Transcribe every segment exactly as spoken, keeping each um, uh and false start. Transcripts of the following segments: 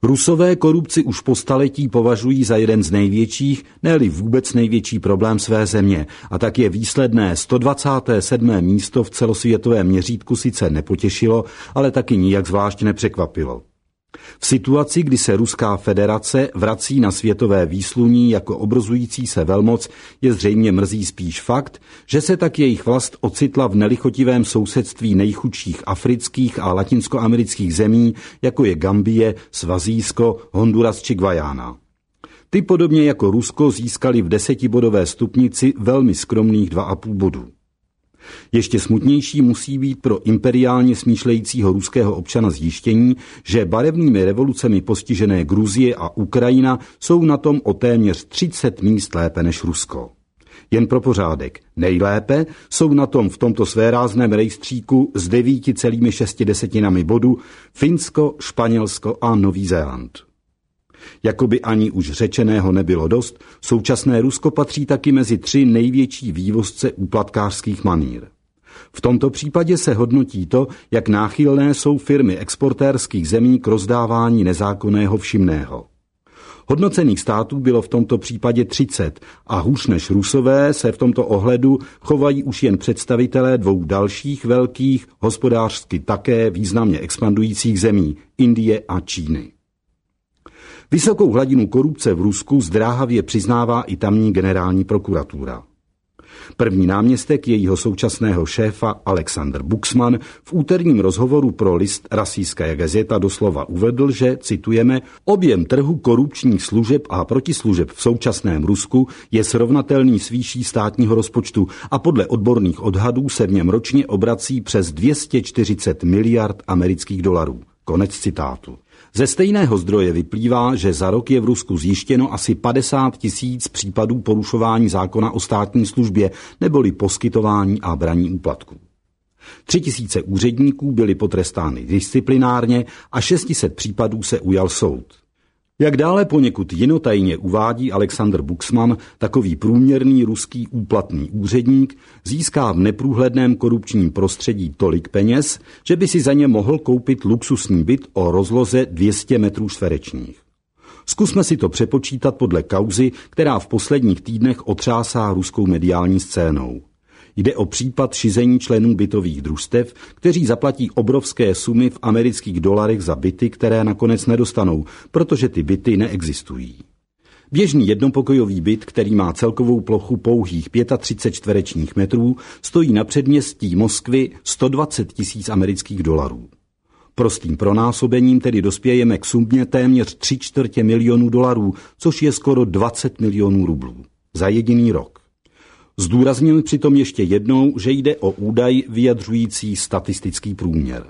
Rusové korupci už po staletí považují za jeden z největších, ne-li vůbec největší problém své země, a tak je výsledné sto dvacáté sedmé místo v celosvětovém měřítku sice nepotěšilo, ale taky nijak zvlášť nepřekvapilo. V situaci, kdy se Ruská federace vrací na světové výsluní jako obrozující se velmoc, je zřejmě mrzí spíš fakt, že se tak jejich vlast ocitla v nelichotivém sousedství nejchudších afrických a latinskoamerických zemí, jako je Gambie, Svazijsko, Honduras či Guajana. Ty podobně jako Rusko získali v desetibodové stupnici velmi skromných dva a půl bodu. Ještě smutnější musí být pro imperiálně smýšlejícího ruského občana zjištění, že barevnými revolucemi postižené Gruzie a Ukrajina jsou na tom o téměř třicet míst lépe než Rusko. Jen pro pořádek, nejlépe jsou na tom v tomto svérázném rejstříku s devíti celými šesti desetinami bodu Finsko, Španělsko a Nový Zéland. Jakoby ani už řečeného nebylo dost, současné Rusko patří taky mezi tři největší vývozce úplatkářských manír. V tomto případě se hodnotí to, jak náchylné jsou firmy exportérských zemí k rozdávání nezákonného všimného. Hodnocených států bylo v tomto případě třicet a hůř než Rusové se v tomto ohledu chovají už jen představitelé dvou dalších velkých, hospodářsky také významně expandujících zemí, Indie a Číny. Vysokou hladinu korupce v Rusku zdráhavě přiznává i tamní generální prokuratura. První náměstek jejího současného šéfa Alexander Buxman v úterním rozhovoru pro list Rasijská gazeta doslova uvedl, že, citujeme, objem trhu korupčních služeb a protislužeb v současném Rusku je srovnatelný s výší státního rozpočtu a podle odborných odhadů se v něm ročně obrací přes dvě stě čtyřicet miliard amerických dolarů. Konec citátu. Ze stejného zdroje vyplývá, že za rok je v Rusku zjištěno asi padesát tisíc případů porušování zákona o státní službě neboli poskytování a braní úplatků. Tři tisíce úředníků byly potrestány disciplinárně a šest set případů se ujal soud. Jak dále poněkud jinotajně uvádí Alexander Buxman, takový průměrný ruský úplatný úředník získá v neprůhledném korupčním prostředí tolik peněz, že by si za ně mohl koupit luxusní byt o rozloze dvě stě metrů čtverečních. Zkusme si to přepočítat podle kauzy, která v posledních týdnech otřásá ruskou mediální scénou. Jde o případ šizení členů bytových družstev, kteří zaplatí obrovské sumy v amerických dolarech za byty, které nakonec nedostanou, protože ty byty neexistují. Běžný jednopokojový byt, který má celkovou plochu pouhých třicet pět čtverečních metrů, stojí na předměstí Moskvy sto dvacet tisíc amerických dolarů. Prostým pronásobením tedy dospějeme k sumě téměř tři čtvrtě milionů dolarů, což je skoro dvacet milionů rublů. Za jediný rok. Zdůraznil přitom ještě jednou, že jde o údaj vyjadřující statistický průměr.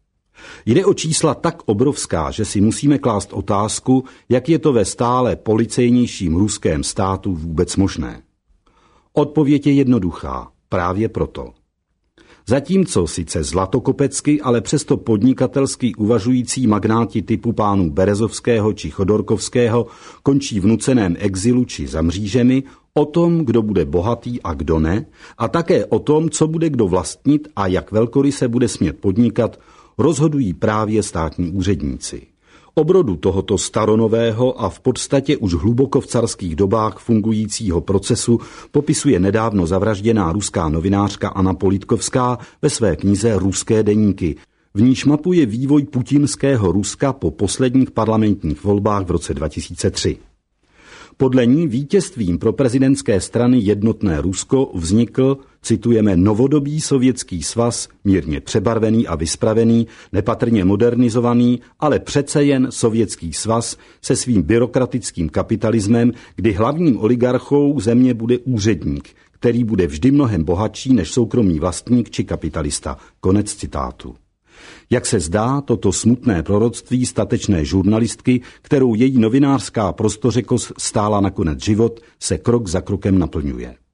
Jde o čísla tak obrovská, že si musíme klást otázku, jak je to ve stále policejnějším ruském státu vůbec možné. Odpověď je jednoduchá, právě proto. Zatímco sice zlatokopecky, ale přesto podnikatelsky uvažující magnáti typu pánů Berezovského či Chodorkovského končí v nuceném exilu či za mřížemi, o tom, kdo bude bohatý a kdo ne, a také o tom, co bude kdo vlastnit a jak velkoryse bude smět podnikat, rozhodují právě státní úředníci. Obrodu tohoto staronového a v podstatě už hluboko v carských dobách fungujícího procesu popisuje nedávno zavražděná ruská novinářka Anna Politkovská ve své knize Ruské deníky, v níž mapuje vývoj putinského Ruska po posledních parlamentních volbách v roce dva tisíce tři. Podle ní vítězstvím pro prezidentské strany Jednotné Rusko vznikl, citujeme, novodobý sovětský svaz, mírně přebarvený a vyspravený, nepatrně modernizovaný, ale přece jen sovětský svaz se svým byrokratickým kapitalismem, kdy hlavním oligarchou země bude úředník, který bude vždy mnohem bohatší než soukromý vlastník či kapitalista. Konec citátu. Jak se zdá, toto smutné proroctví statečné žurnalistky, kterou její novinářská prostořekost stála nakonec život, se krok za krokem naplňuje.